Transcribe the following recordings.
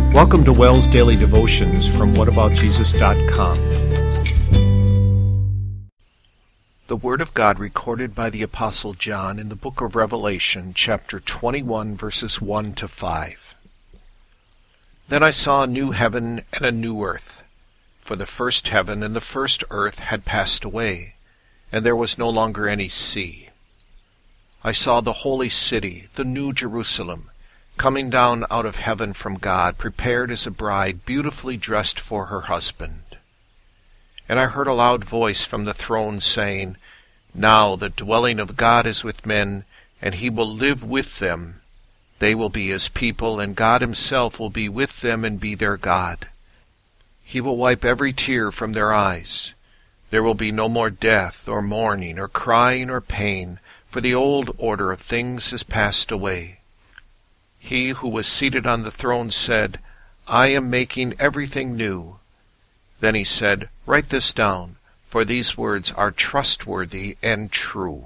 Welcome to Wells Daily Devotions from whataboutjesus.com. The Word of God recorded by the Apostle John in the book of Revelation, chapter 21, verses 1 to 5. Then I saw a new heaven and a new earth, for the first heaven and the first earth had passed away, and there was no longer any sea. I saw the holy city, the new Jerusalem, coming down out of heaven from God, prepared as a bride, beautifully dressed for her husband. And I heard a loud voice from the throne saying, Now the dwelling of God is with men, and he will live with them. They will be his people, and God himself will be with them and be their God. He will wipe every tear from their eyes. There will be no more death, or mourning, or crying, or pain, for the old order of things has passed away. He who was seated on the throne said, I am making everything new. Then he said, Write this down, for these words are trustworthy and true.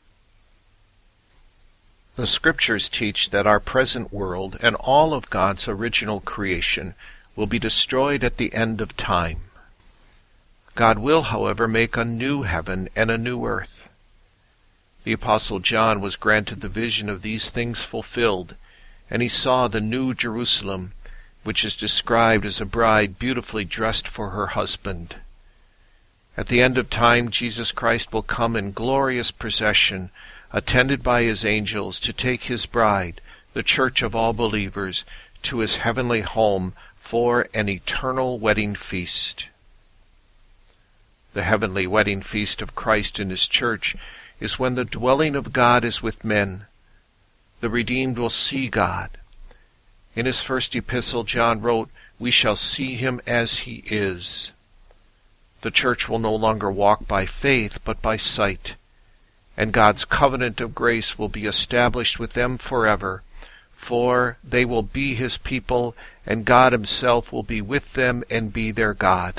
The Scriptures teach that our present world and all of God's original creation will be destroyed at the end of time. God will, however, make a new heaven and a new earth. The Apostle John was granted the vision of these things fulfilled, and he saw the new Jerusalem, which is described as a bride beautifully dressed for her husband. At the end of time, Jesus Christ will come in glorious procession, attended by his angels, to take his bride, the church of all believers, to his heavenly home for an eternal wedding feast. The heavenly wedding feast of Christ and his church is when the dwelling of God is with men. The redeemed will see God. In his first epistle, John wrote, We shall see him as he is. The church will no longer walk by faith, but by sight, and God's covenant of grace will be established with them forever, for they will be his people, and God himself will be with them and be their God.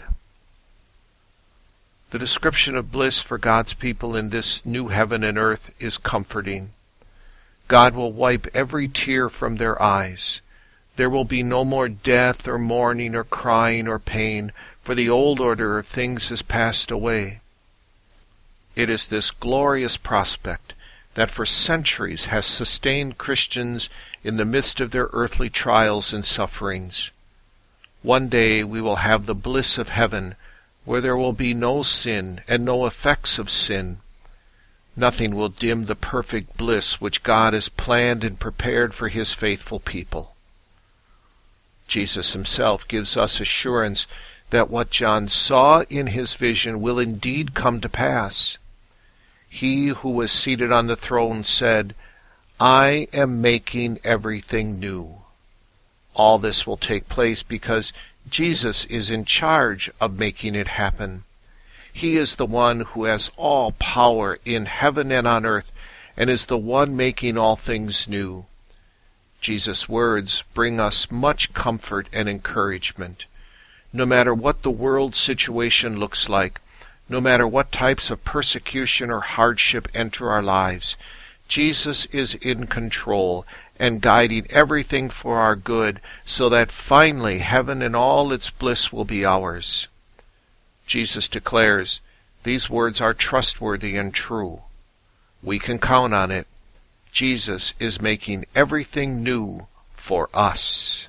The description of bliss for God's people in this new heaven and earth is comforting. God will wipe every tear from their eyes. There will be no more death or mourning or crying or pain, for the old order of things has passed away. It is this glorious prospect that for centuries has sustained Christians in the midst of their earthly trials and sufferings. One day we will have the bliss of heaven, where there will be no sin and no effects of sin. Nothing will dim the perfect bliss which God has planned and prepared for his faithful people. Jesus himself gives us assurance that what John saw in his vision will indeed come to pass. He who was seated on the throne said, I am making everything new. All this will take place because Jesus is in charge of making it happen. He is the one who has all power in heaven and on earth, and is the one making all things new. Jesus' words bring us much comfort and encouragement. No matter what the world situation looks like, no matter what types of persecution or hardship enter our lives, Jesus is in control and guiding everything for our good, so that finally heaven and all its bliss will be ours. Jesus declares, These words are trustworthy and true. We can count on it. Jesus is making everything new for us.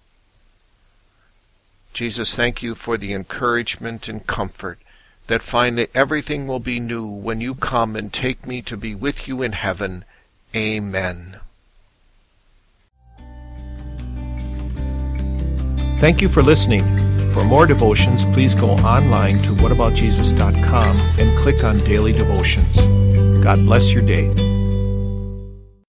Jesus, thank you for the encouragement and comfort that finally everything will be new when you come and take me to be with you in heaven. Amen. Thank you for listening. For more devotions, please go online to whataboutjesus.com and click on Daily Devotions. God bless your day.